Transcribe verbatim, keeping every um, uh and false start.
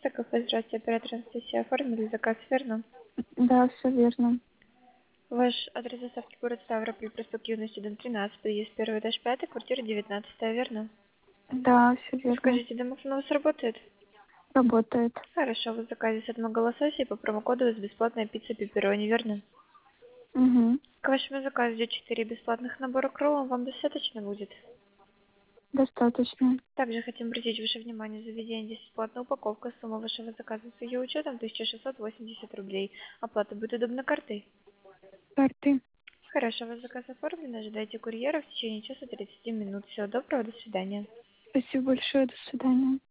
Кафе, здравствуйте, оператор Анастасия. Оформили заказ, верно? Да, все верно. Ваш адрес доставки город Ставрополь, проспект Юности, дом тринадцать, есть первый этаж, пятый, квартира девятнадцатая, верно? Да, все верно. Скажите, домофон у вас работает? Работает. Хорошо, вы в заказе с одного лосося и по промокоду у вас бесплатная пицца пепперони, верно? Угу. К вашему заказу идет четыре бесплатных набора к роллам, вам достаточно будет? Достаточно. Также хотим обратить ваше внимание, заведение здесь бесплатная упаковка, сумма вашего заказа с ее учетом тысяча шестьсот восемьдесят рублей. Оплата будет удобно картой? Карты. Хорошо, ваш заказ оформлен, ожидайте курьера в течение часа тридцати минут. Всего доброго, до свидания. Спасибо большое. До свидания.